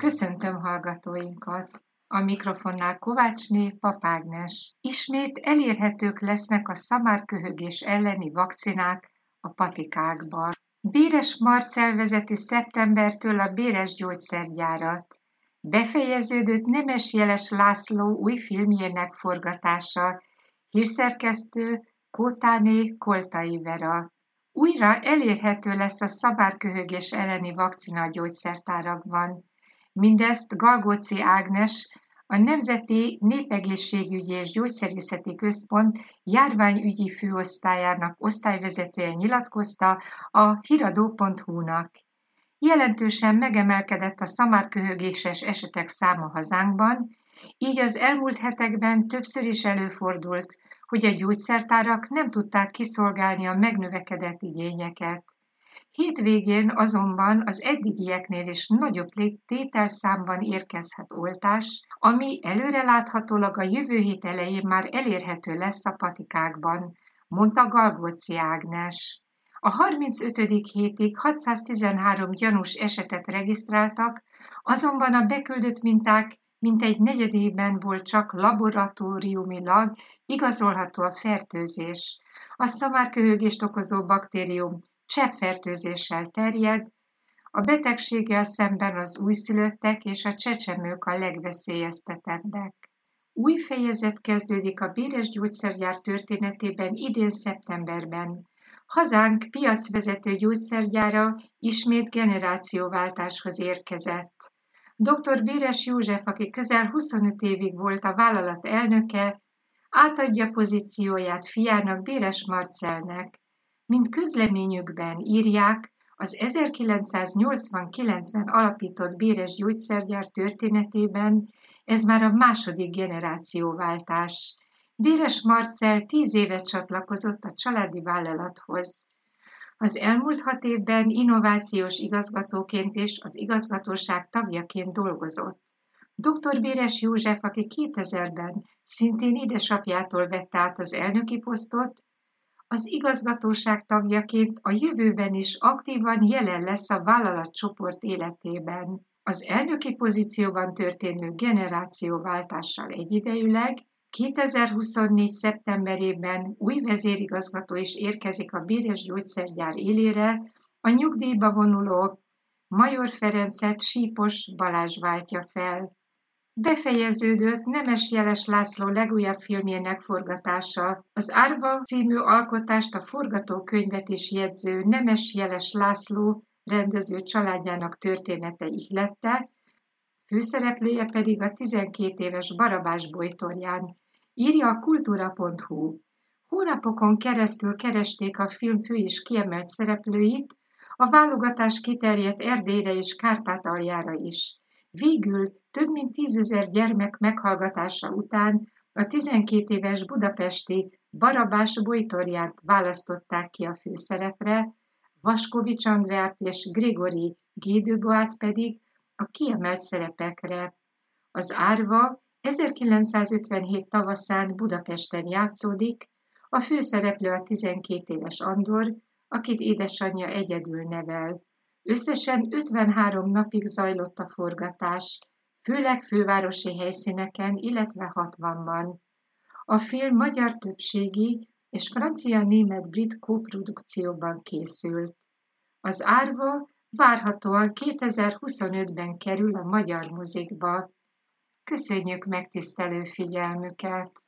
Köszöntöm hallgatóinkat! A mikrofonnál Kovácsné Pap Ágnes. Ismét elérhetők lesznek a szamárköhögés elleni vakcinák a patikákban. Béres Marcell vezeti szeptembertől a Béres gyógyszergyárat. Befejeződött Nemes Jeles László új filmjének forgatása. Hírszerkesztő Kótáné Koltai Vera. Újra elérhető lesz a szamárköhögés elleni vakcina a gyógyszertárakban. Mindezt Galgóci Ágnes, a Nemzeti Népegészségügyi és Gyógyszerészeti Központ járványügyi főosztályának osztályvezetője nyilatkozta a hiradó.hu-nak. Jelentősen megemelkedett a szamárköhögéses esetek száma hazánkban, így az elmúlt hetekben többször is előfordult, hogy a gyógyszertárak nem tudták kiszolgálni a megnövekedett igényeket. Hétvégén azonban az eddigieknél is nagyobb tételszámban érkezhet oltás, ami előreláthatólag a jövő hét elején már elérhető lesz a patikákban, mondta Galgóci Ágnes. A 35. hétig 613 gyanús esetet regisztráltak, azonban a beküldött minták mintegy negyedében volt csak laboratóriumilag igazolható a fertőzés. A szamárköhögést okozó baktérium cseppfertőzéssel terjed, a betegséggel szemben az újszülöttek és a csecsemők a legveszélyeztetebbek. Új fejezet kezdődik a Béres gyógyszergyár történetében idén szeptemberben. Hazánk piacvezető gyógyszergyára ismét generációváltáshoz érkezett. Dr. Béres József, aki közel 25 évig volt a vállalat elnöke, átadja pozícióját fiának, Béres Marcellnek. Mint közleményükben írják, az 1989-ben alapított Béres gyógyszergyár történetében ez már a második generációváltás. Béres Marcell 10 éve csatlakozott a családi vállalathoz. Az elmúlt 6 évben innovációs igazgatóként és az igazgatóság tagjaként dolgozott. Dr. Béres József, aki 2000-ben szintén édesapjától vette át az elnöki posztot, az igazgatóság tagjaként a jövőben is aktívan jelen lesz a vállalatcsoport életében. Az elnöki pozícióban történő generációváltással egyidejűleg 2024. szeptemberében új vezérigazgató is érkezik a Béres gyógyszergyár élére, a nyugdíjba vonuló Major Ferencet Sípos Balázs váltja fel. Befejeződött Nemes Jeles László legújabb filmjének forgatása. Az Árva című alkotást, a forgatókönyvet is jegyző Nemes Jeles László rendező családjának története ihlette, főszereplője pedig a 12 éves Barabás Bojtorján, írja a kultúra.hu. Hónapokon keresztül keresték a film fő és kiemelt szereplőit, a válogatás kiterjedt Erdélyre és Kárpátaljára is. Végül több mint 10 000 gyermek meghallgatása után a 12 éves budapesti Barabás Bojtorjánt választották ki a főszerepre, Vaskovics Andreát és Grigori Gédőboát pedig a kiemelt szerepekre. Az Árva 1957 tavaszán Budapesten játszódik, a főszereplő a 12 éves Andor, akit édesanyja egyedül nevel. Összesen 53 napig zajlott a forgatás, főleg fővárosi helyszíneken, illetve 60-ban. A film magyar többségi és francia-német-brit koprodukcióban készült. Az Árva várhatóan 2025-ben kerül a magyar mozikba. Köszönjük megtisztelő figyelmüket!